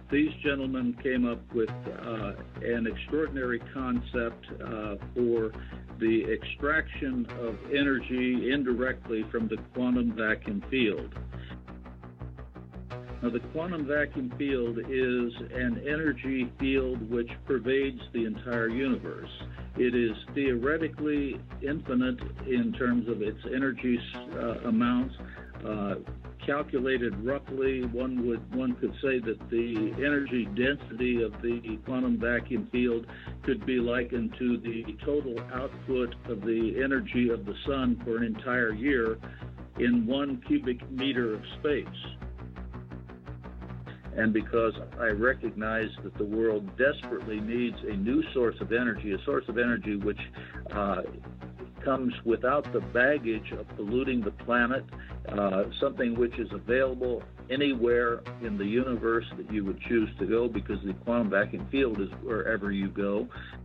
these gentlemen came up with an extraordinary concept for the extraction of energy indirectly from the quantum vacuum field. Now, the quantum vacuum field is an energy field which pervades the entire universe. It is theoretically infinite in terms of its energy amounts. Calculated roughly, one could say that the energy density of the quantum vacuum field could be likened to the total output of the energy of the sun for an entire year in 1 cubic meter of space. And because I recognize that the world desperately needs a new source of energy, a source of energy which comes without the baggage of polluting the planet, something which is available anywhere in the universe that you would choose to go, because the quantum vacuum field is wherever you go.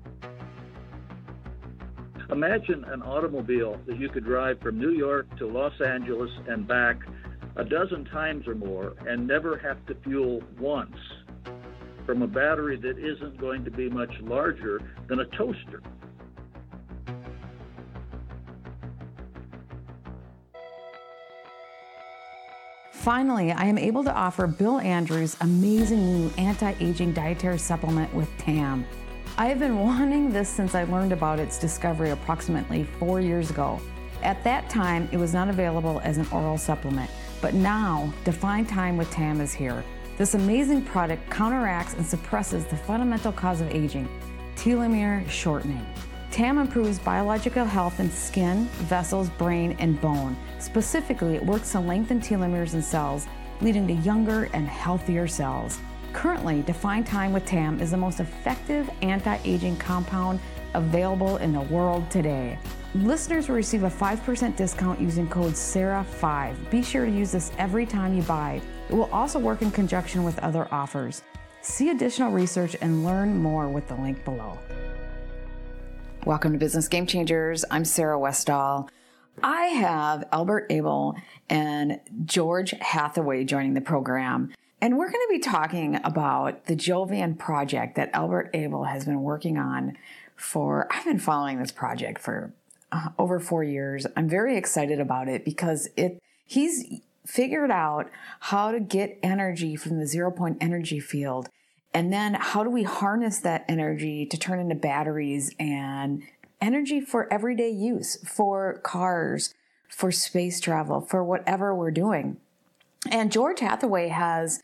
Imagine an automobile that you could drive from New York to Los Angeles and back a dozen times or more and never have to fuel once, from a battery that isn't going to be much larger than a toaster. Finally, I am able to offer Bill Andrews' amazing new anti-aging dietary supplement with TAM. I have been wanting this since I learned about its discovery approximately 4 years ago. At that time, it was not available as an oral supplement, but now Define Time with TAM is here. This amazing product counteracts and suppresses the fundamental cause of aging, telomere shortening. TAM improves biological health in skin, vessels, brain, and bone. Specifically, it works to lengthen telomeres in cells, leading to younger and healthier cells. Currently, Define Time with TAM is the most effective anti-aging compound available in the world today. Listeners will receive a 5% discount using code SARAH5. Be sure to use this every time you buy. It will also work in conjunction with other offers. See additional research and learn more with the link below. Welcome to Business Game Changers. I'm Sarah Westall. I have Albert Abel and George Hathaway joining the program, and we're going to be talking about the Jovian project that Albert Abel has been working on I've been following this project for over 4 years. I'm very excited about it because he's figured out how to get energy from the 0-point energy field. And then how do we harness that energy to turn into batteries and energy for everyday use, for cars, for space travel, for whatever we're doing. And George Hathaway has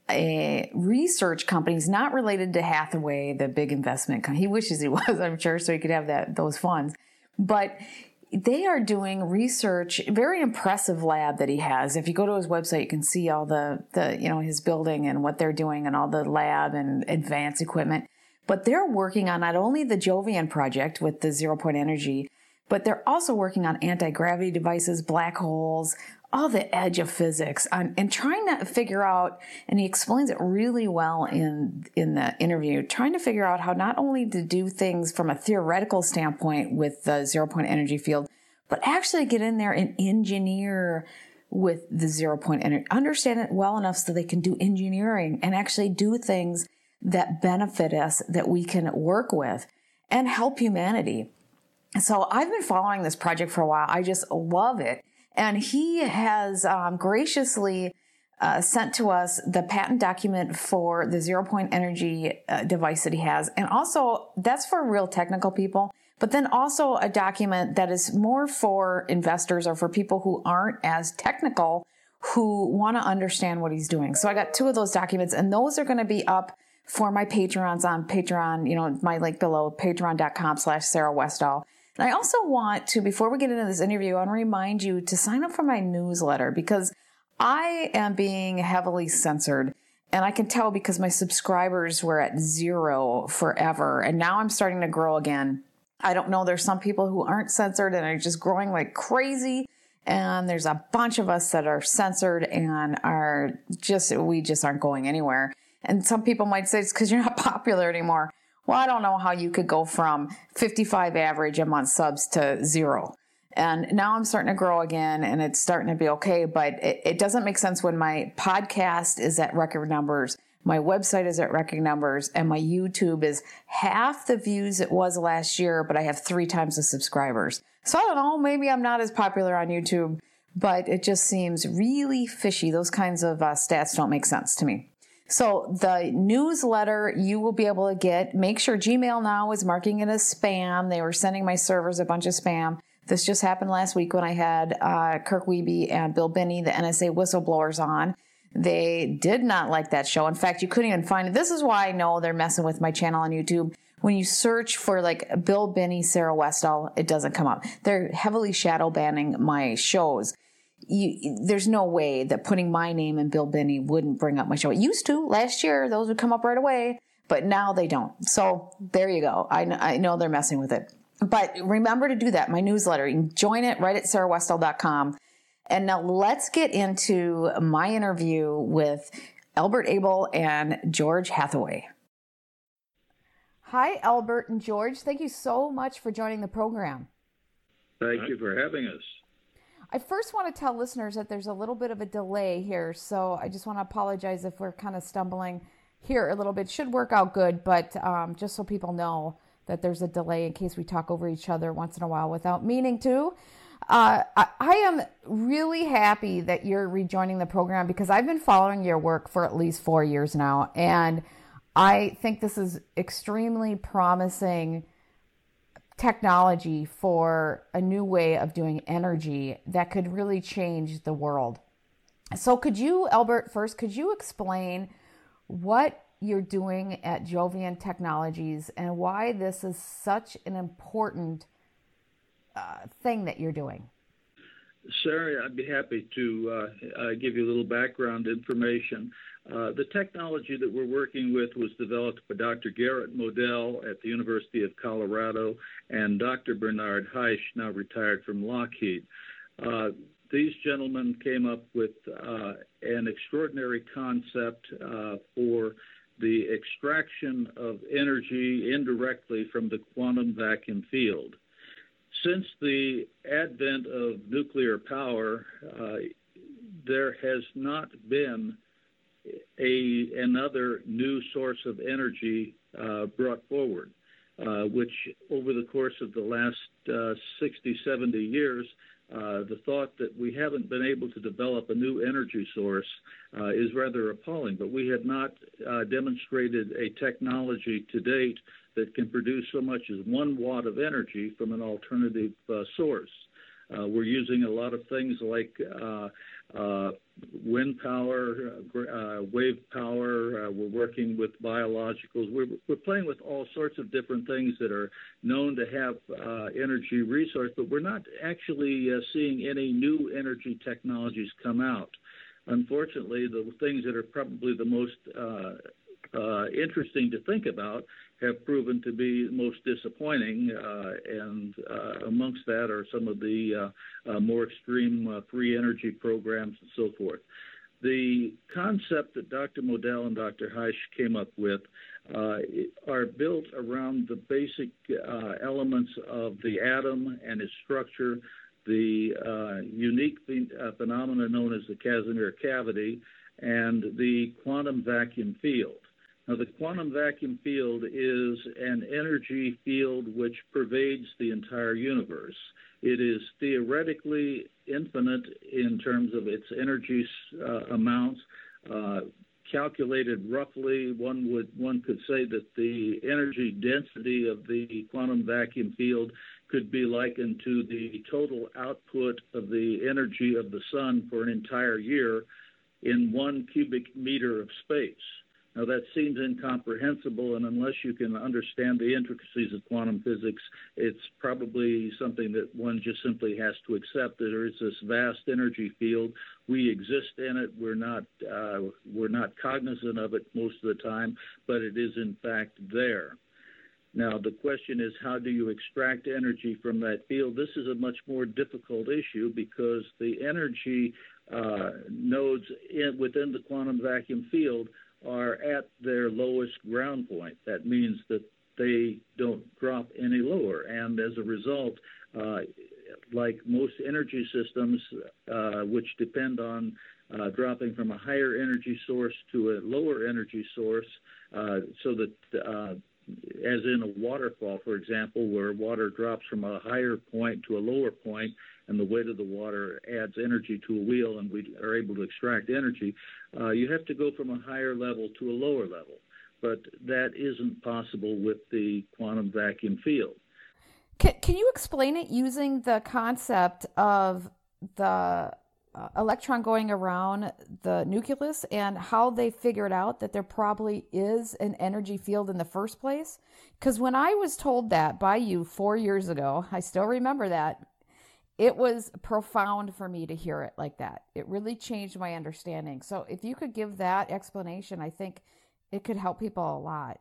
a research company. He's not related to Hathaway, the big investment company. He wishes he was, I'm sure, so he could have those funds. But they are doing research, very impressive lab that he has. If you go to his website, you can see all the his building and what they're doing and all the lab and advanced equipment. But they're working on not only the Jovian project with the 0-point energy, but they're also working on anti-gravity devices, black holes, all the edge of physics, and trying to figure out, and he explains it really well in the interview, trying to figure out how not only to do things from a theoretical standpoint with the 0-point energy field, but actually get in there and engineer with the 0-point energy, understand it well enough so they can do engineering and actually do things that benefit us, that we can work with and help humanity. So I've been following this project for a while. I just love it. And he has graciously sent to us the patent document for the 0-point energy device that he has. And also, that's for real technical people, but then also a document that is more for investors or for people who aren't as technical, who want to understand what he's doing. So I got 2 of those documents, and those are going to be up for my Patrons on Patreon, my link below, patreon.com/Sarah Westall. And I also want to, before we get into this interview, I want to remind you to sign up for my newsletter, because I am being heavily censored. And I can tell because my subscribers were at 0 forever. And now I'm starting to grow again. I don't know. There's some people who aren't censored and are just growing like crazy. And there's a bunch of us that are censored and we just aren't going anywhere. And some people might say it's because you're not popular anymore. Well, I don't know how you could go from 55 average a month subs to 0. And now I'm starting to grow again, and it's starting to be okay, but it doesn't make sense when my podcast is at record numbers. My website is at Wrecking Numbers, and my YouTube is half the views it was last year, but I have 3 times the subscribers. So I don't know, maybe I'm not as popular on YouTube, but it just seems really fishy. Those kinds of stats don't make sense to me. So the newsletter you will be able to get, make sure Gmail now is marking it as spam. They were sending my servers a bunch of spam. This just happened last week when I had Kirk Wiebe and Bill Binney, the NSA whistleblowers, on. They did not like that show. In fact, you couldn't even find it. This is why I know they're messing with my channel on YouTube. When you search for like Bill Binney, Sarah Westall, it doesn't come up. They're heavily shadow banning my shows. There's no way that putting my name and Bill Binney wouldn't bring up my show. It used to. Last year, those would come up right away, but now they don't. So there you go. I know they're messing with it. But remember to do that, my newsletter. You can join it right at sarahwestall.com. And now let's get into my interview with Albert Abel and George Hathaway. Hi, Albert and George. Thank you so much for joining the program. Thank you for having us. I first want to tell listeners that there's a little bit of a delay here, so I just want to apologize if we're kind of stumbling here a little bit. Should work out good, but just so people know that there's a delay in case we talk over each other once in a while without meaning to. I am really happy that you're rejoining the program because I've been following your work for at least 4 years now, and I think this is extremely promising technology for a new way of doing energy that could really change the world. So could you, Albert, first, could you explain what you're doing at Jovian Technologies and why this is such an important thing that you're doing? Sarah, I'd be happy to give you a little background information. The technology that we're working with was developed by Dr. Garrett Modell at the University of Colorado and Dr. Bernard Heisch, now retired from Lockheed. These gentlemen came up with an extraordinary concept for the extraction of energy indirectly from the quantum vacuum field. Since the advent of nuclear power, there has not been another new source of energy brought forward, which over the course of the last 60, 70 years, the thought that we haven't been able to develop a new energy source is rather appalling. But we have not demonstrated a technology to date that can produce so much as 1 watt of energy from an alternative source. We're using a lot of things like wind power, wave power. We're working with biologicals. We're playing with all sorts of different things that are known to have energy resource, but we're not actually seeing any new energy technologies come out. Unfortunately, the things that are probably the most interesting to think about have proven to be most disappointing, and amongst that are some of the more extreme free energy programs and so forth. The concept that Dr. Modell and Dr. Heisch came up with are built around the basic elements of the atom and its structure, the unique phenomena known as the Casimir cavity, and the quantum vacuum field. Now, the quantum vacuum field is an energy field which pervades the entire universe. It is theoretically infinite in terms of its energy amounts. Calculated roughly, one could say that the energy density of the quantum vacuum field could be likened to the total output of the energy of the sun for an entire year in 1 cubic meter of space. Now, that seems incomprehensible, and unless you can understand the intricacies of quantum physics, it's probably something that one just simply has to accept, that there is this vast energy field. We exist in it. We're not cognizant of it most of the time, but it is, in fact, there. Now, the question is, how do you extract energy from that field? This is a much more difficult issue because the energy nodes within the quantum vacuum field are at their lowest ground point. That means that they don't drop any lower, and as a result, like most energy systems, which depend on dropping from a higher energy source to a lower energy source, so that, as in a waterfall, for example, where water drops from a higher point to a lower point, and the weight of the water adds energy to a wheel, and we are able to extract energy, you have to go from a higher level to a lower level. But that isn't possible with the quantum vacuum field. Can you explain it using the concept of the electron going around the nucleus and how they figured out that there probably is an energy field in the first place? Because when I was told that by you 4 years ago, I still remember that, it was profound for me to hear it like that. It really changed my understanding. So if you could give that explanation, I think it could help people a lot.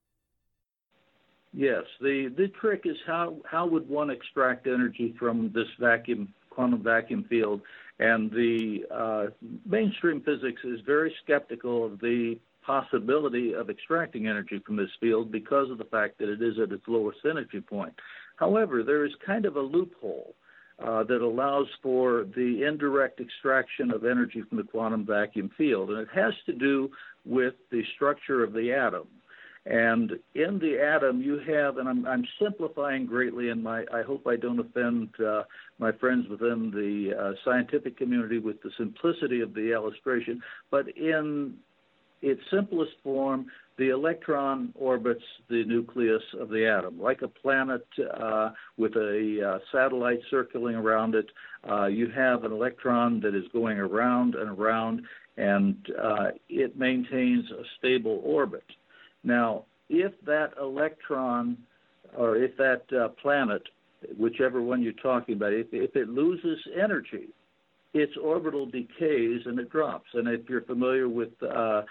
Yes, the trick is how would one extract energy from this quantum vacuum field? And the mainstream physics is very skeptical of the possibility of extracting energy from this field because of the fact that it is at its lowest energy point. However, there is kind of a loophole that allows for the indirect extraction of energy from the quantum vacuum field, and it has to do with the structure of the atom. And in the atom, you have, and I'm simplifying greatly, and I hope I don't offend my friends within the scientific community with the simplicity of the illustration, but in its simplest form, the electron orbits the nucleus of the atom. Like a planet with a satellite circling around it, you have an electron that is going around and around, and it maintains a stable orbit. Now, if that electron, or if that planet, whichever one you're talking about, if it loses energy, its orbital decays and it drops. And if you're familiar with the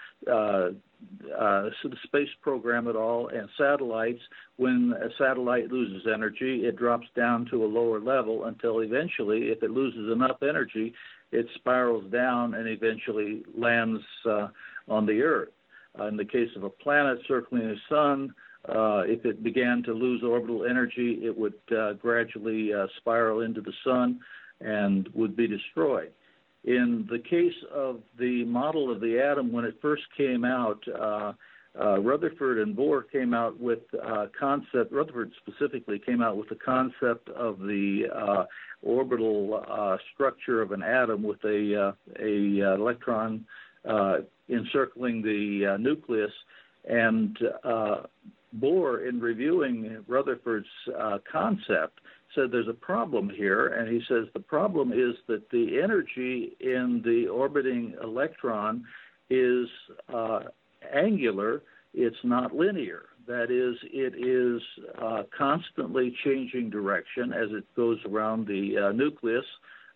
space program at all and satellites, when a satellite loses energy, it drops down to a lower level until eventually, if it loses enough energy, it spirals down and eventually lands on the Earth. In the case of a planet circling the sun, if it began to lose orbital energy, it would gradually spiral into the sun and would be destroyed. In the case of the model of the atom, when it first came out, Rutherford and Bohr came out with a concept. Rutherford specifically came out with the concept of the orbital structure of an atom with a electron encircling the nucleus. And Bohr, in reviewing Rutherford's concept, said there's a problem here, and he says the problem is that the energy in the orbiting electron is angular, it's not linear. That is, it is constantly changing direction as it goes around the nucleus.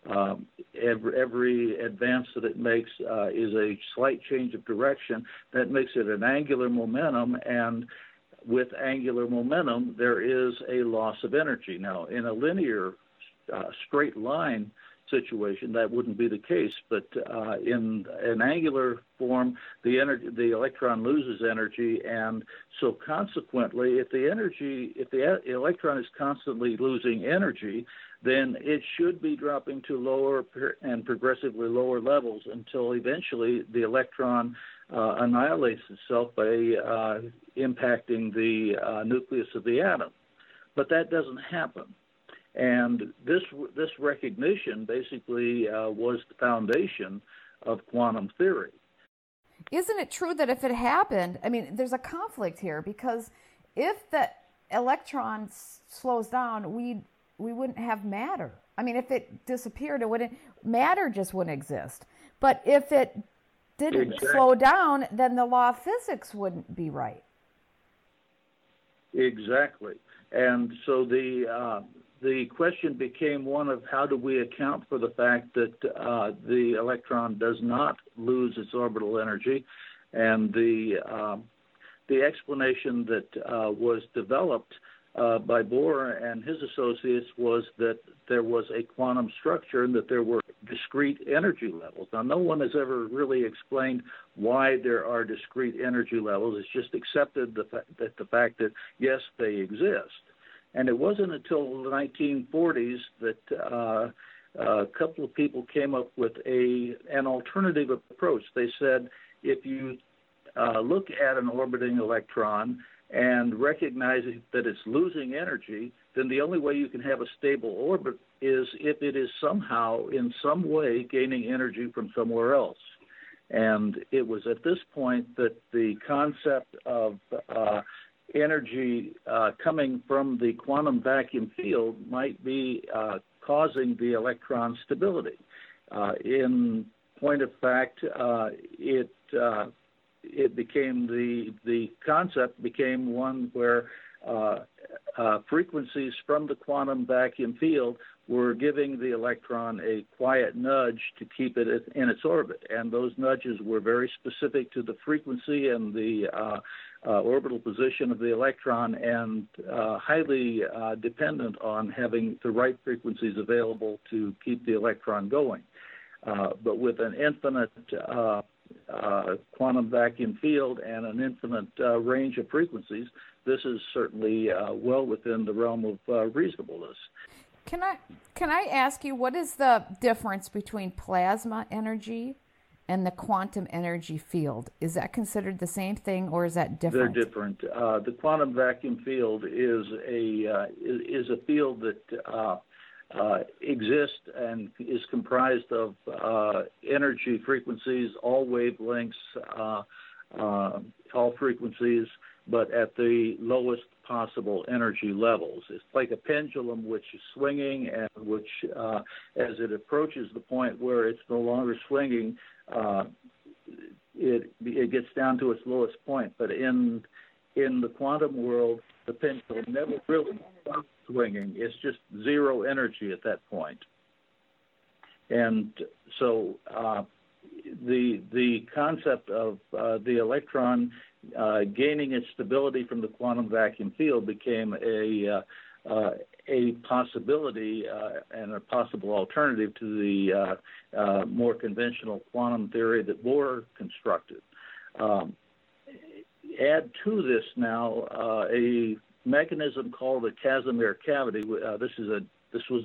Every advance that it makes is a slight change of direction. That makes it an angular momentum, and with angular momentum, there is a loss of energy. Now, in a linear straight line situation, that wouldn't be the case, but in an angular form, the electron loses energy, and so consequently, if the electron is constantly losing energy, then it should be dropping to lower and progressively lower levels until eventually the electron annihilates itself by impacting the nucleus of the atom. But that doesn't happen. And this recognition basically was the foundation of quantum theory. Isn't it true that if it happened, I mean, there's a conflict here, because if the electron slows down, we wouldn't have matter. I mean, if it disappeared, matter just wouldn't exist. But if it didn't slow down, then the law of physics wouldn't be right. Exactly. And so the question became one of how do we account for the fact that the electron does not lose its orbital energy, and the explanation that was developed by Bohr and his associates was that there was a quantum structure and that there were discrete energy levels. Now, no one has ever really explained why there are discrete energy levels. It's just accepted the fact that, yes, they exist. And it wasn't until the 1940s that a couple of people came up with an alternative approach. They said, if you look at an orbiting electron and recognize that it's losing energy, then the only way you can have a stable orbit is if it is somehow, in some way, gaining energy from somewhere else. And it was at this point that the concept of energy coming from the quantum vacuum field might be causing the electron stability. In point of fact, it became the concept became one where frequencies from the quantum vacuum field were giving the electron a quiet nudge to keep it in its orbit, and those nudges were very specific to the frequency and the orbital position of the electron, and highly dependent on having the right frequencies available to keep the electron going. But with an infinite quantum vacuum field and an infinite range of frequencies, this is certainly well within the realm of reasonableness. Can I ask you, what is the difference between plasma energy and the quantum energy field? Is that considered the same thing, or is that different? They're different. The quantum vacuum field is a field that exists and is comprised of energy frequencies, all wavelengths, all frequencies, but at the lowest possible energy levels. It's like a pendulum which is swinging, and which, as it approaches the point where it's no longer swinging, it gets down to its lowest point. But in the quantum world, the pendulum never really stops swinging. It's just zero energy at that point. And so the concept of the electron gaining its stability from the quantum vacuum field became a possibility and a possible alternative to the more conventional quantum theory that Bohr constructed. Add to this now a mechanism called the Casimir cavity. This was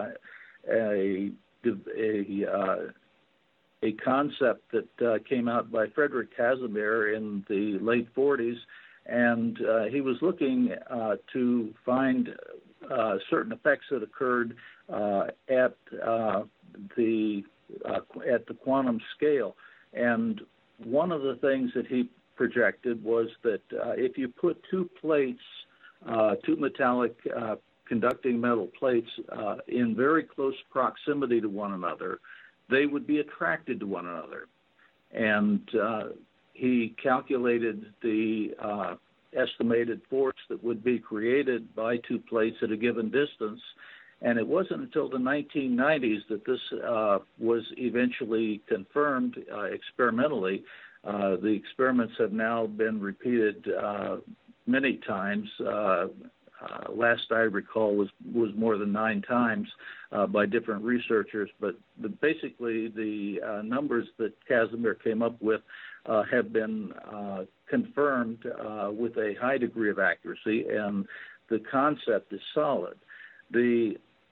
a concept that came out by Frederick Casimir in the late 40s, and he was looking to find certain effects that occurred at the quantum scale. And one of the things that he projected was that if you put two plates, two metallic conducting metal plates in very close proximity to one another, they would be attracted to one another. And he calculated the estimated force that would be created by two plates at a given distance. And it wasn't until the 1990s that this was eventually confirmed experimentally. The experiments have now been repeated many times. Last I recall was more than 9 times by different researchers. But basically the numbers that Casimir came up with have been confirmed with a high degree of accuracy, and the concept is solid. The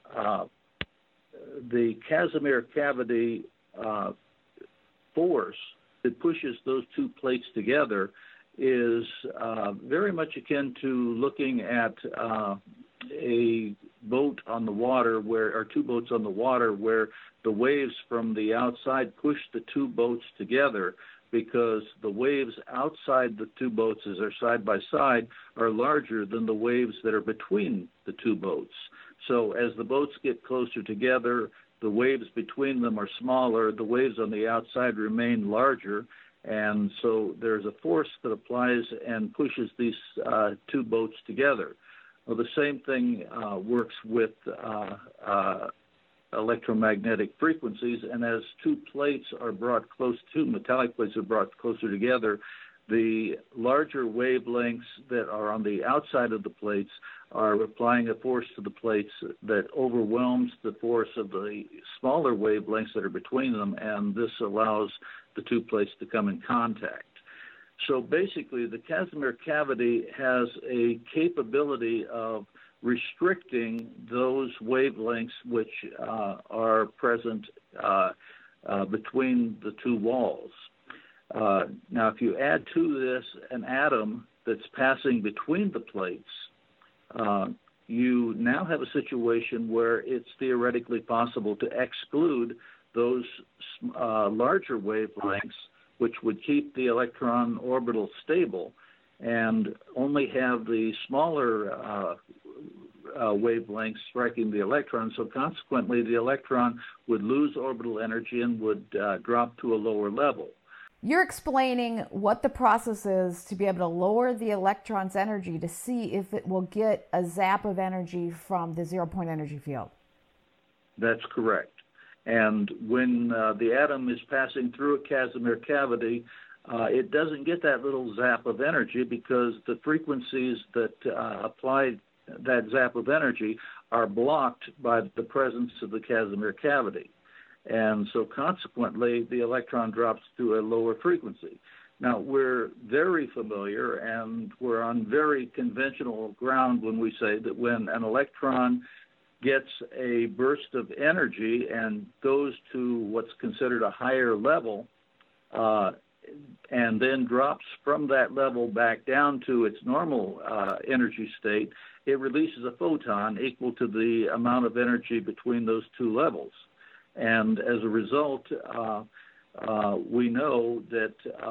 Casimir cavity force that pushes those two plates together is very much akin to looking at a boat on the water, or two boats on the water, where the waves from the outside push the two boats together, because the waves outside the two boats, as they're side by side, are larger than the waves that are between the two boats. So as the boats get closer together, the waves between them are smaller, the waves on the outside remain larger, and so there's a force that applies and pushes these two boats together. Well, the same thing works with electromagnetic frequencies, and as two plates are brought close to, metallic plates are brought closer together, the larger wavelengths that are on the outside of the plates are applying a force to the plates that overwhelms the force of the smaller wavelengths that are between them, and this allows the two plates to come in contact. So basically, the Casimir cavity has a capability of restricting those wavelengths which are present between the two walls. Now, if you add to this an atom that's passing between the plates, you now have a situation where it's theoretically possible to exclude those larger wavelengths, which would keep the electron orbital stable, and only have the smaller wavelengths striking the electron. So consequently, the electron would lose orbital energy and would drop to a lower level. You're explaining what the process is to be able to lower the electron's energy to see if it will get a zap of energy from the zero-point energy field. That's correct. And when the atom is passing through a Casimir cavity, it doesn't get that little zap of energy because the frequencies that apply that zap of energy are blocked by the presence of the Casimir cavity. And so consequently, the electron drops to a lower frequency. Now, we're very familiar and we're on very conventional ground when we say that when an electron gets a burst of energy and goes to what's considered a higher level, and then drops from that level back down to its normal energy state, it releases a photon equal to the amount of energy between those two levels. And as a result, we know that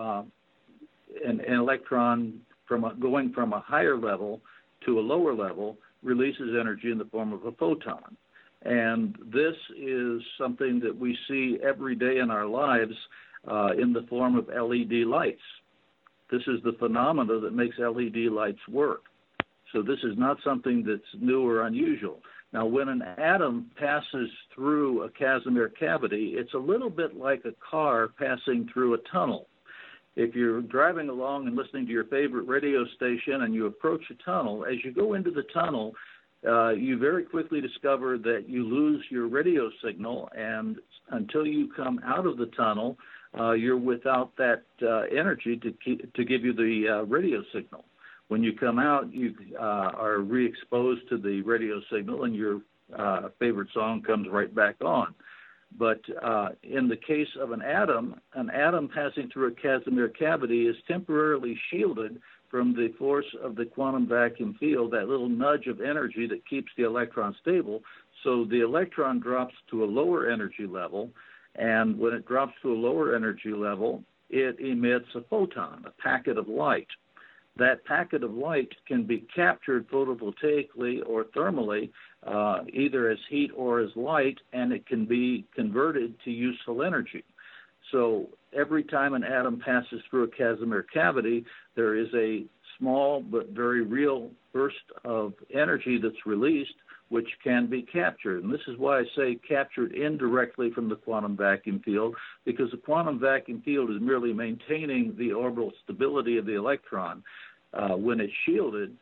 an electron going from a higher level to a lower level releases energy in the form of a photon. And this is something that we see every day in our lives in the form of LED lights. This is the phenomena that makes LED lights work. So this is not something that's new or unusual. Now, when an atom passes through a Casimir cavity, it's a little bit like a car passing through a tunnel. If you're driving along and listening to your favorite radio station and you approach a tunnel, as you go into the tunnel, you very quickly discover that you lose your radio signal, and until you come out of the tunnel, you're without that energy to give you the radio signal. When you come out, you are re-exposed to the radio signal, and your favorite song comes right back on. But in the case of an atom passing through a Casimir cavity is temporarily shielded from the force of the quantum vacuum field, that little nudge of energy that keeps the electron stable. So the electron drops to a lower energy level, and when it drops to a lower energy level, it emits a photon, a packet of light. That packet of light can be captured photovoltaically or thermally, either as heat or as light, and it can be converted to useful energy. So every time an atom passes through a Casimir cavity, there is a small but very real burst of energy that's released, which can be captured. And this is why I say captured indirectly from the quantum vacuum field, because the quantum vacuum field is merely maintaining the orbital stability of the electron. When it's shielded,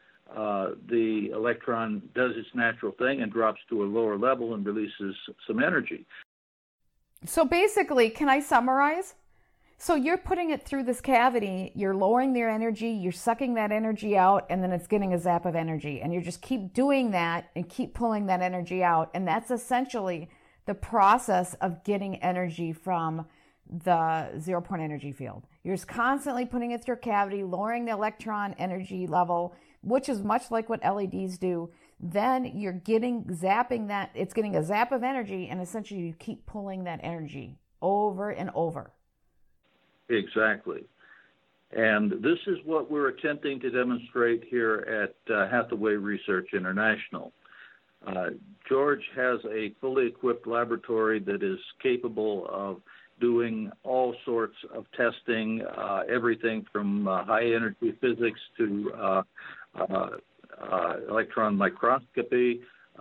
the electron does its natural thing and drops to a lower level and releases some energy. So basically, can I summarize? So you're putting it through this cavity, you're lowering their energy, you're sucking that energy out, and then it's getting a zap of energy. And you just keep doing that and keep pulling that energy out. And that's essentially the process of getting energy from the zero-point energy field. You're just constantly putting it through a cavity, lowering the electron energy level, which is much like what LEDs do. Then you're zapping that, it's getting a zap of energy, and essentially you keep pulling that energy over and over. Exactly. And this is what we're attempting to demonstrate here at Hathaway Research International. George has a fully equipped laboratory that is capable of doing all sorts of testing, everything from high-energy physics to electron microscopy,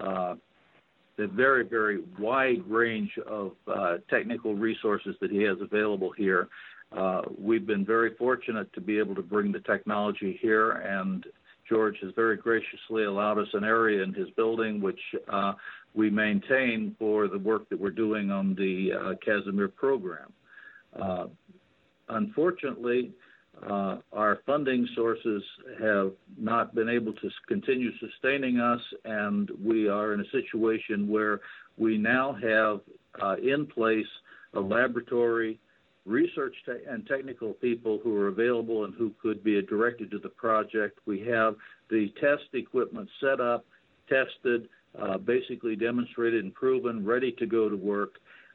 the very, very wide range of technical resources that he has available here. We've been very fortunate to be able to bring the technology here, and George has very graciously allowed us an area in his building which we maintain for the work that we're doing on the Casimir program. Unfortunately, Our funding sources have not been able to continue sustaining us, and we are in a situation where we now have in place a laboratory, research and technical people who are available and who could be directed to the project. We have the test equipment set up, tested, basically demonstrated and proven, ready to go to work.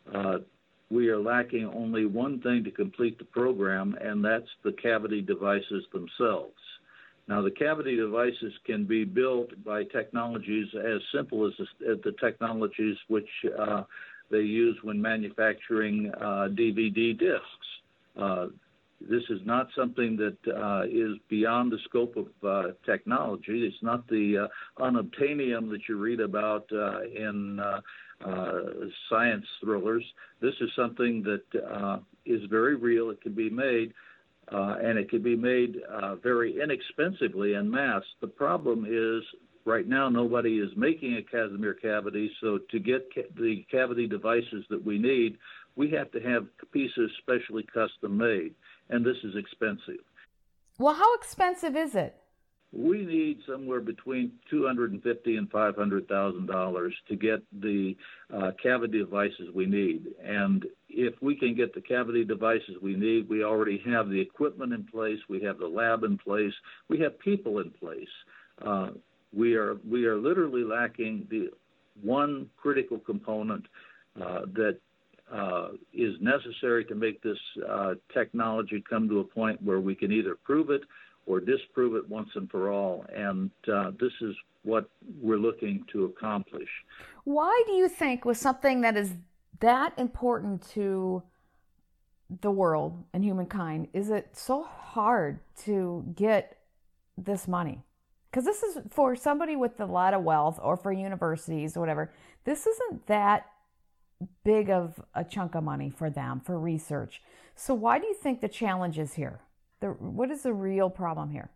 We are lacking only one thing to complete the program, and that's the cavity devices themselves. Now, the cavity devices can be built by technologies as simple as the technologies which they use when manufacturing DVD discs. This is not something that is beyond the scope of technology. It's not the unobtainium that you read about in science thrillers. This is something that is very real. It can be made, and it can be made very inexpensively en masse. The problem is, right now, nobody is making a Casimir cavity, so to get the cavity devices that we need, we have to have pieces specially custom made, and this is expensive. Well, how expensive is it? We need somewhere between $250,000 and $500,000 to get the cavity devices we need. And if we can get the cavity devices we need, we already have the equipment in place, we have the lab in place, we have people in place. We are literally lacking the one critical component that is necessary to make this technology come to a point where we can either prove it or disprove it once and for all. And this is what we're looking to accomplish. Why do you think, with something that is that important to the world and humankind, is it so hard to get this money? Because this is for somebody with a lot of wealth, or for universities or whatever. This isn't that big of a chunk of money for them, for research. So why do you think the challenge is here? What is the real problem here?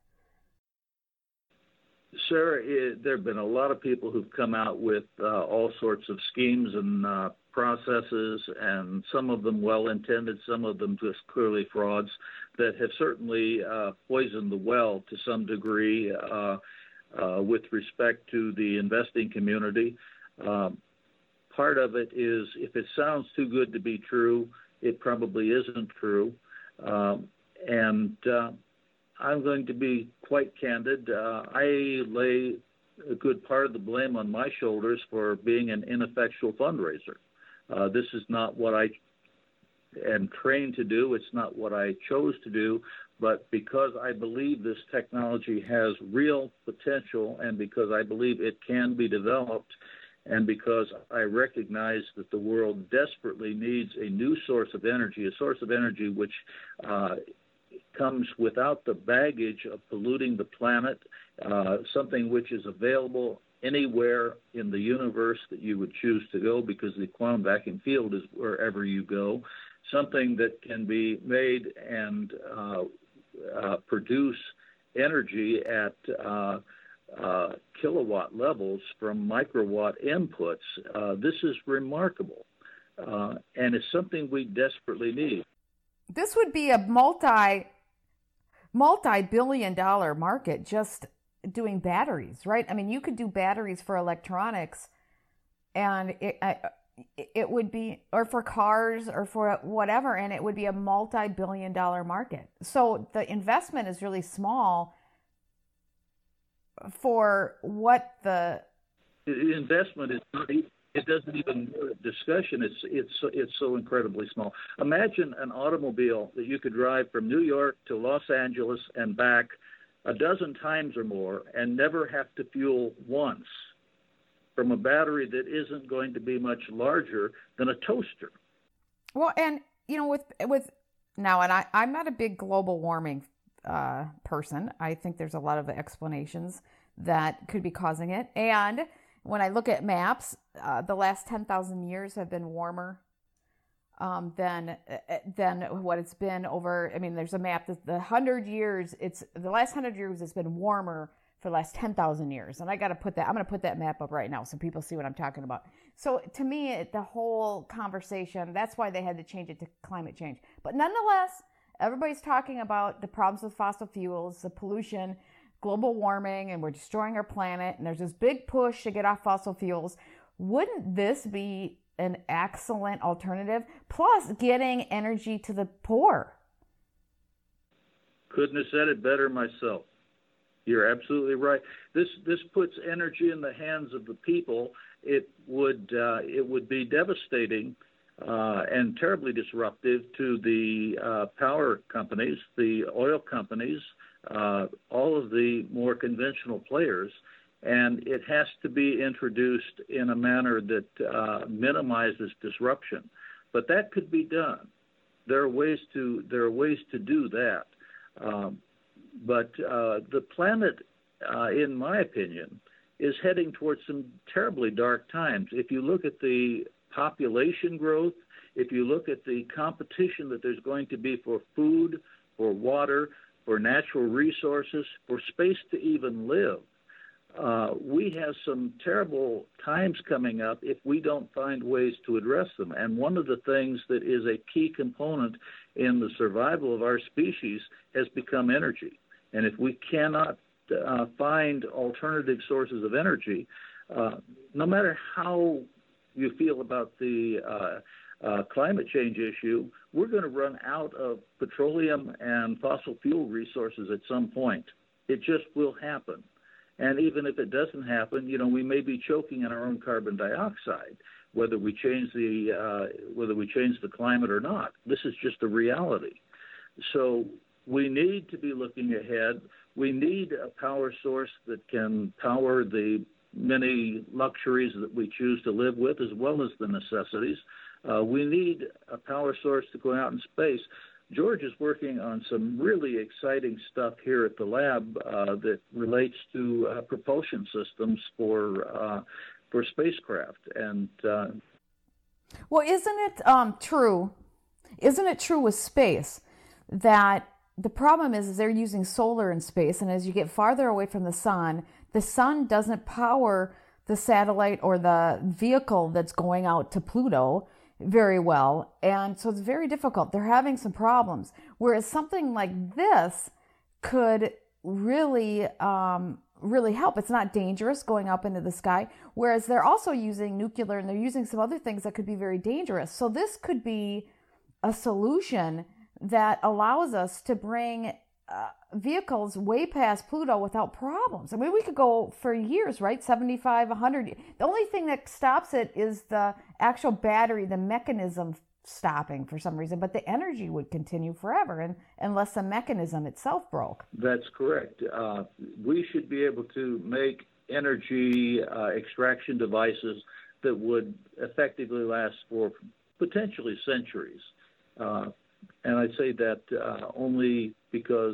Sarah, there have been a lot of people who've come out with all sorts of schemes and processes, and some of them well-intended, some of them just clearly frauds, that have certainly poisoned the well to some degree with respect to the investing community. Part of it is, if it sounds too good to be true, it probably isn't true. And I'm going to be quite candid. I lay a good part of the blame on my shoulders for being an ineffectual fundraiser. This is not what I am trained to do. It's not what I chose to do. But because I believe this technology has real potential, and because I believe it can be developed, and because I recognize that the world desperately needs a new source of energy, a source of energy which comes without the baggage of polluting the planet, something which is available anywhere in the universe that you would choose to go, because the quantum vacuum field is wherever you go, something that can be made and produce energy at kilowatt levels from microwatt inputs. This is remarkable, and it's something we desperately need. This would be a multi-billion-dollar market just doing batteries, right? I mean, you could do batteries for electronics, and it would be, or for cars, or for whatever, and it would be a multi-billion-dollar market. So the investment is really small for what the investment is. It doesn't even discussion. It's so incredibly small. Imagine an automobile that you could drive from New York to Los Angeles and back a dozen times or more and never have to fuel once, from a battery that isn't going to be much larger than a toaster. Well, and you know, with now, and I'm not a big global warming person. I think there's a lot of explanations that could be causing it, and when I look at maps, the last 10,000 years have been warmer than what it's been over. I mean, there's a map that the last 100 years it's been warmer for the last 10,000 years. And I'm going to put that map up right now so people see what I'm talking about. So to me, the whole conversation, that's why they had to change it to climate change. But nonetheless, Everybody's talking about the problems with fossil fuels, the pollution, global warming, and we're destroying our planet, and there's this big push to get off fossil fuels. Wouldn't this be an excellent alternative? Plus, getting energy to the poor. Couldn't have said it better myself. You're absolutely right. This puts energy in the hands of the people. It would be devastating and terribly disruptive to the power companies, the oil companies, all of the more conventional players. And it has to be introduced in a manner that minimizes disruption. But that could be done. There are ways to do that. But the planet, in my opinion, is heading towards some terribly dark times. If you look at the population growth, if you look at the competition that there's going to be for food, for water, for natural resources, for space to even live, we have some terrible times coming up if we don't find ways to address them. And one of the things that is a key component in the survival of our species has become energy. And if we cannot find alternative sources of energy, no matter how you feel about the climate change issue, we're going to run out of petroleum and fossil fuel resources at some point. It just will happen. And even if it doesn't happen, we may be choking on our own carbon dioxide, whether we change the climate or not. This is just a reality. So we need to be looking ahead. We need a power source that can power the many luxuries that we choose to live with, as well as the necessities. We need a power source to go out in space. George is working on some really exciting stuff here at the lab that relates to propulsion systems for spacecraft. And well, isn't it true? Isn't it true with space that the problem is they're using solar in space, and as you get farther away from the sun doesn't power the satellite or the vehicle that's going out to Pluto very well, and so it's very difficult. They're having some problems, whereas something like this could really really help. It's not dangerous going up into the sky, whereas they're also using nuclear and they're using some other things that could be very dangerous. So this could be a solution that allows us to bring vehicles way past Pluto without problems. I mean, we could go for years, right? 75, 100. The only thing that stops it is the actual battery, the mechanism stopping for some reason, but the energy would continue forever unless the mechanism itself broke. That's correct. We should be able to make energy extraction devices that would effectively last for potentially centuries. And I say that only because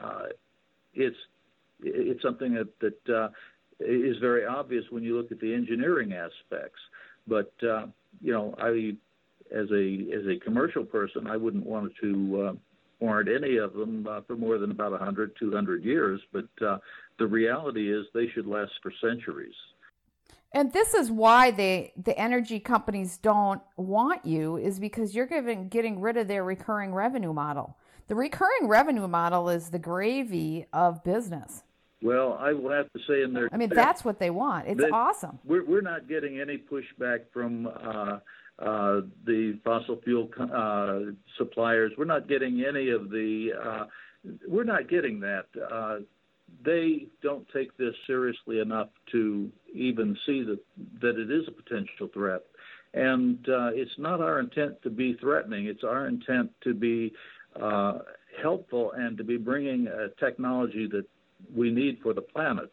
it's something that is very obvious when you look at the engineering aspects. But I, as a commercial person, I wouldn't want to warrant any of them for more than about 100, 200 years. But the reality is they should last for centuries. And this is why the energy companies don't want you, is because you're getting rid of their recurring revenue model. The recurring revenue model is the gravy of business. Well, I will have to say in their... I mean, that's what they want. It's awesome. We're not getting any pushback from the fossil fuel suppliers. We're not getting any of the... we're not getting that. They don't take this seriously enough to even see that it is a potential threat. And it's not our intent to be threatening. It's our intent to be helpful and to be bringing a technology that we need for the planet.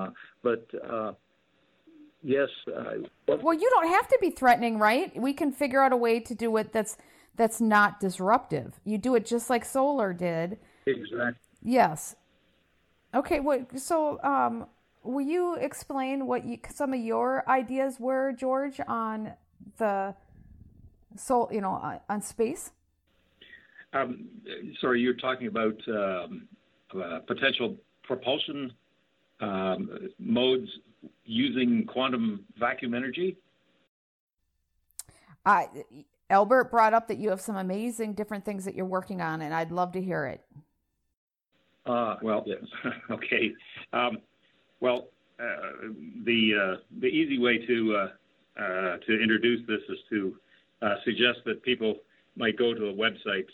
Yes. Well, you don't have to be threatening, right? We can figure out a way to do it that's not disruptive. You do it just like solar did. Exactly. Yes. Okay, so will you explain what some of your ideas were, George, on on space? Sorry, you're talking about potential propulsion modes using quantum vacuum energy? Albert brought up that you have some amazing different things that you're working on, and I'd love to hear it. Yes. Okay. The easy way to introduce this is to suggest that people might go to the website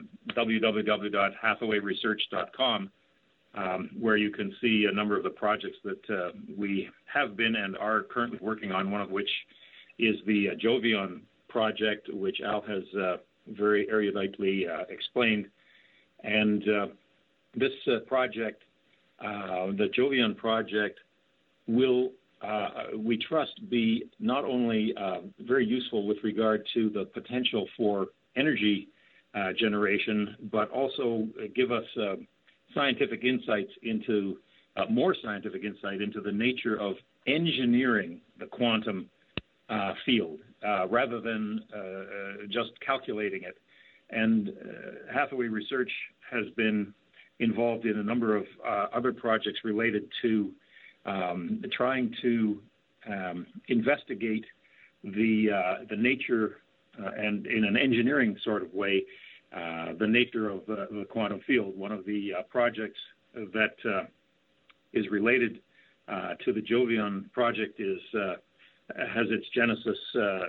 www.hathawayresearch.com, where you can see a number of the projects that we have been and are currently working on, one of which is the Jovion project, which Al has very eruditely explained. And this project, the Jovion project, will, we trust, be not only very useful with regard to the potential for energy generation, but also give us scientific insights into, more scientific insight into the nature of engineering the quantum field rather than just calculating it. And Hathaway Research has been involved in a number of other projects related to trying to investigate the nature and in an engineering sort of way, the nature of the quantum field. One of the projects that is related to the Jovion project is has its genesis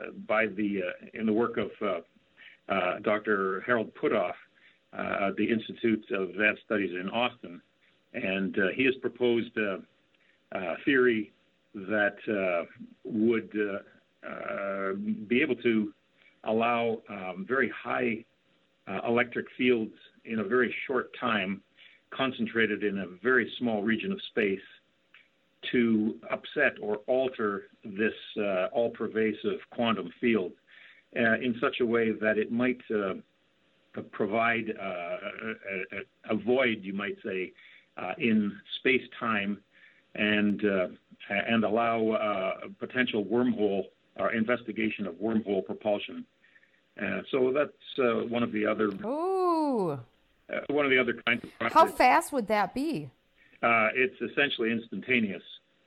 in the work of Dr. Harold Puthoff, the Institute of Advanced Studies in Austin, and he has proposed a theory that would be able to allow very high electric fields in a very short time, concentrated in a very small region of space, to upset or alter this all-pervasive quantum field in such a way that it might provide a void, you might say, in space-time, and allow a potential wormhole or investigation of wormhole propulsion. So that's one of the other. Ooh. One of the other kinds of projects. How fast would that be? It's essentially instantaneous,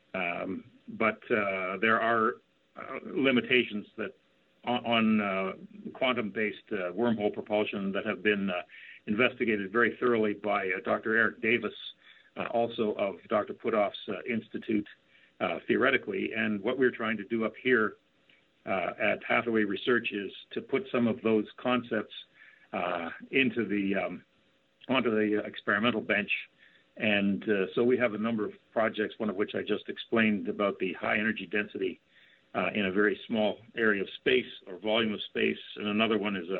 but there are limitations that on quantum-based wormhole propulsion that have been investigated very thoroughly by Dr. Eric Davis, also of Dr. Puthoff's Institute, theoretically. And what we're trying to do up here at Hathaway Research is to put some of those concepts onto the experimental bench. And so we have a number of projects, one of which I just explained about the high energy density in a very small area of space or volume of space. And another one is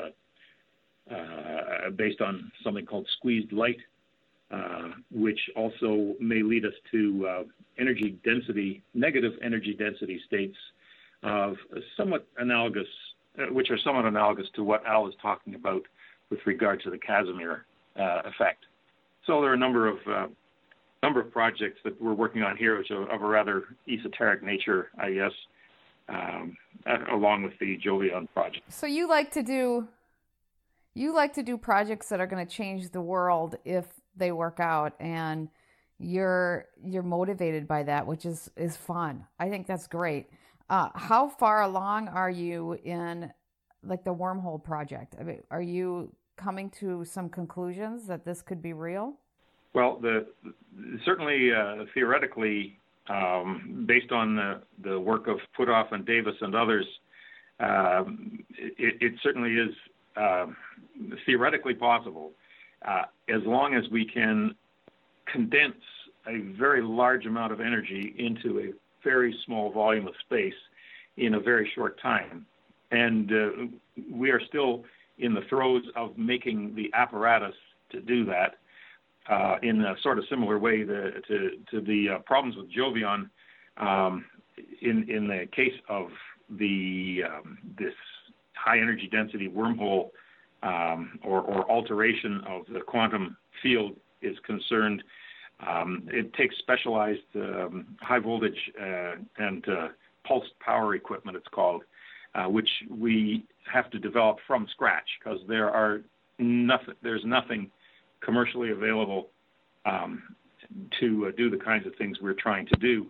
based on something called squeezed light, which also may lead us to energy density, negative energy density states of somewhat analogous, which are somewhat analogous to what Al is talking about with regard to the Casimir effect. So there are a number of projects that we're working on here, which are of a rather esoteric nature, I guess, along with the Jovion project. So you like to do projects that are going to change the world if they work out, and you're motivated by that, which is fun. I think that's great. How far along are you in like the wormhole project? I mean, are you coming to some conclusions that this could be real? Well, certainly theoretically, based on the work of Puthoff and Davis and others, it certainly is theoretically possible, as long as we can condense a very large amount of energy into a very small volume of space in a very short time. And we are still in the throes of making the apparatus to do that in a sort of similar way to the problems with Jovion. In the case of this high energy density wormhole or alteration of the quantum field is concerned, it takes specialized high voltage and pulsed power equipment, it's called, which we have to develop from scratch because there's nothing commercially available to do the kinds of things we're trying to do.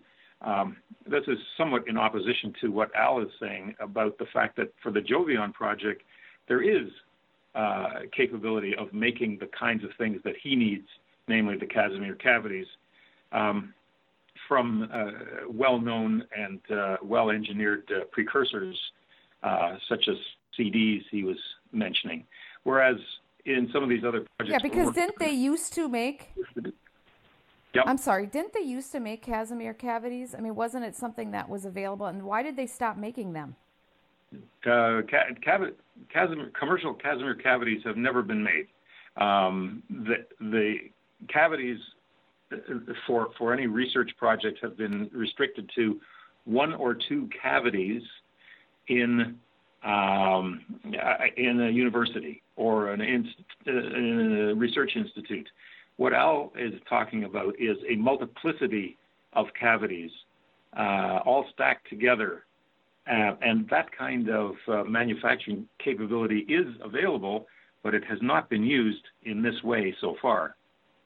This is somewhat in opposition to what Al is saying about the fact that for the Jovion project, there is capability of making the kinds of things that he needs, namely the Casimir cavities, from well-known and well-engineered precursors, such as CDs he was mentioning. Whereas in some of these other projects... Yeah, because didn't they used to make... Yep. I'm sorry, didn't they used to make Casimir cavities? I mean, wasn't it something that was available? And why did they stop making them? Commercial Casimir cavities have never been made. The cavities for any research project have been restricted to 1 or 2 cavities in a university or in a research institute. What Al is talking about is a multiplicity of cavities, all stacked together. And that kind of manufacturing capability is available, but it has not been used in this way so far.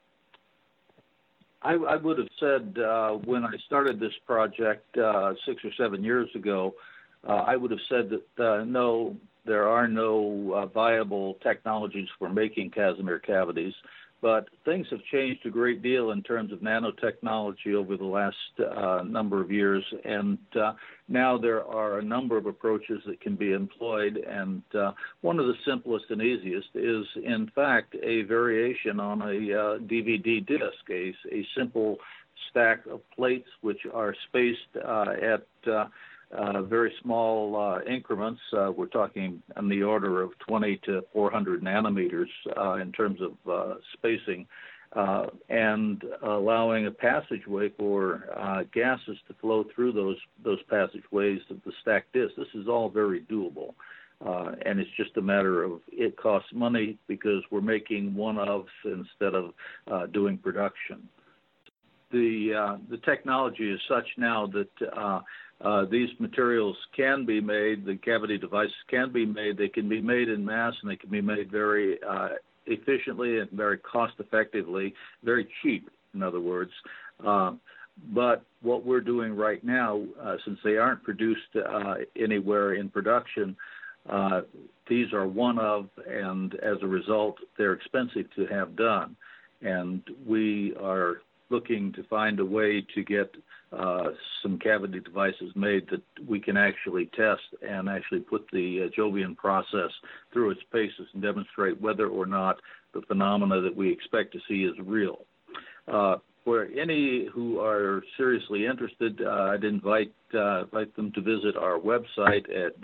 I would have said when I started this project 6 or 7 years ago, I would have said that no, there are no viable technologies for making Casimir cavities. But things have changed a great deal in terms of nanotechnology over the last number of years, and now there are a number of approaches that can be employed, and one of the simplest and easiest is, in fact, a variation on a DVD disc, a simple stack of plates which are spaced at very small increments. We're talking on the order of 20 to 400 nanometers in terms of spacing, and allowing a passageway for gases to flow through those passageways of the stacked disc. This is all very doable, and it's just a matter of it costs money because we're making one-offs instead of doing production. The technology is such now that these materials can be made, the cavity devices can be made, they can be made in mass, and they can be made very efficiently and very cost effectively, very cheap, in other words. But what we're doing right now, since they aren't produced anywhere in production, these are one of, and as a result, they're expensive to have done. And we are looking to find a way to get some cavity devices made that we can actually test and actually put the Jovian process through its paces and demonstrate whether or not the phenomena that we expect to see is real. For any who are seriously interested, I'd invite them to visit our website at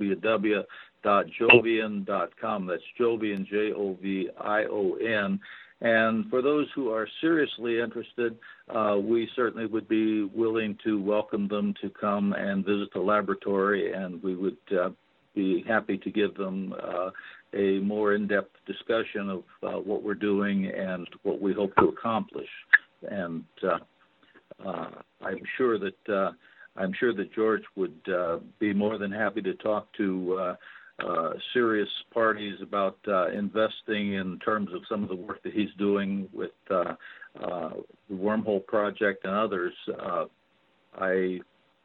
www.jovian.com. That's Jovian, Jovion. And for those who are seriously interested, we certainly would be willing to welcome them to come and visit the laboratory, and we would be happy to give them a more in-depth discussion of what we're doing and what we hope to accomplish. And I'm sure that George would be more than happy to talk to serious parties about investing in terms of some of the work that he's doing with the Wormhole Project and others. I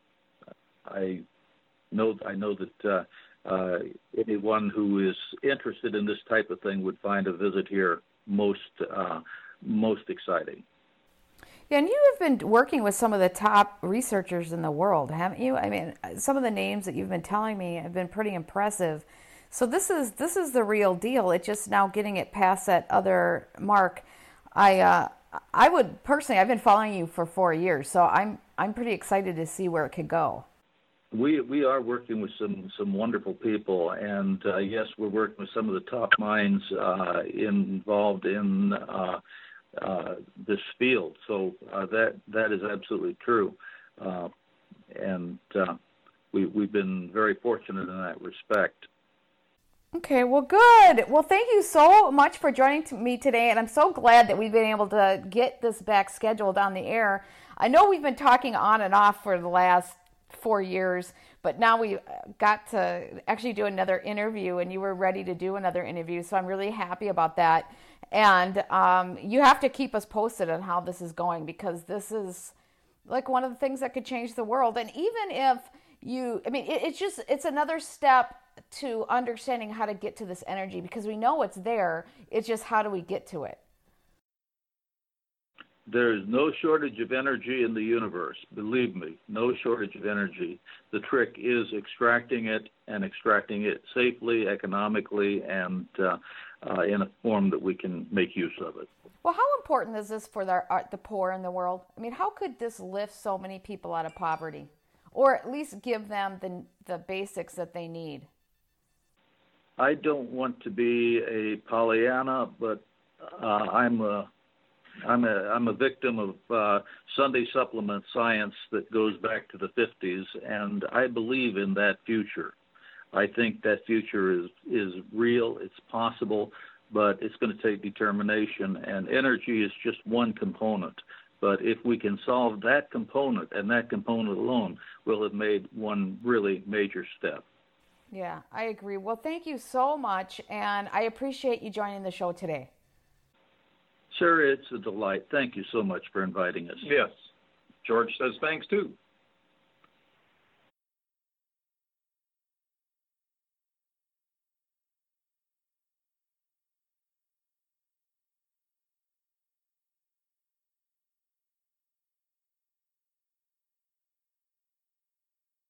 know that anyone who is interested in this type of thing would find a visit here most exciting. Yeah, and you have been working with some of the top researchers in the world, haven't you? I mean, some of the names that you've been telling me have been pretty impressive. So this is the real deal. It's just now getting it past that other mark. I would personally, I've been following you for 4 years, so I'm pretty excited to see where it could go. We are working with some wonderful people, and yes, we're working with some of the top minds involved in this field. So that is absolutely true, and we've been very fortunate in that respect. Okay, well, good. Well, thank you so much for joining me today, and I'm so glad that we've been able to get this back scheduled on the air. I know we've been talking on and off for the last 4 years, but now we got to actually do another interview, and you were ready to do another interview, so I'm really happy about that. And you have to keep us posted on how this is going, because this is like one of the things that could change the world. And even if it's another step to understanding how to get to this energy? Because we know it's there. It's just how do we get to it? There is no shortage of energy in the universe. Believe me, no shortage of energy. The trick is extracting it and extracting it safely, economically, and in a form that we can make use of it. Well, how important is this for the poor in the world? I mean, how could this lift so many people out of poverty, or at least give them the basics that they need? I don't want to be a Pollyanna, but I'm a victim of Sunday supplement science that goes back to the 50s, and I believe in that future. I think that future is real, it's possible, but it's going to take determination, and energy is just one component. But if we can solve that component and that component alone, we'll have made one really major step. Yeah, I agree. Well, thank you so much, and I appreciate you joining the show today. Sir, it's a delight. Thank you so much for inviting us. Yes. George says thanks, too.